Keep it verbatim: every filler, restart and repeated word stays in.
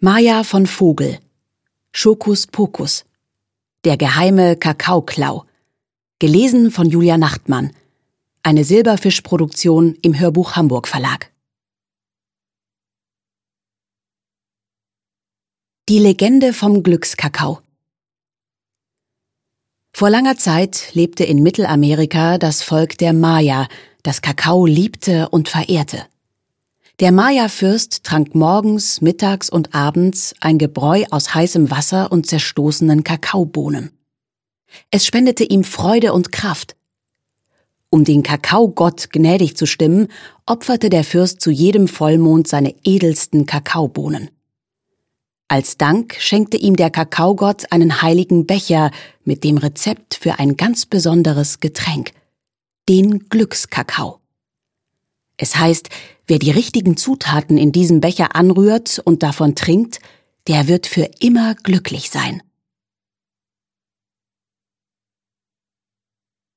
Maja von Vogel. Schokus Pokus. Der geheime Kakaoklau. Gelesen von Julia Nachtmann. Eine Silberfisch-Produktion im Hörbuch Hamburg Verlag. Die Legende vom Glückskakao. Vor langer Zeit lebte in Mittelamerika das Volk der Maya, das Kakao liebte und verehrte. Der Maya-Fürst trank morgens, mittags und abends ein Gebräu aus heißem Wasser und zerstoßenen Kakaobohnen. Es spendete ihm Freude und Kraft. Um den Kakaogott gnädig zu stimmen, opferte der Fürst zu jedem Vollmond seine edelsten Kakaobohnen. Als Dank schenkte ihm der Kakaogott einen heiligen Becher mit dem Rezept für ein ganz besonderes Getränk, den Glückskakao. Es heißt, wer die richtigen Zutaten in diesem Becher anrührt und davon trinkt, der wird für immer glücklich sein.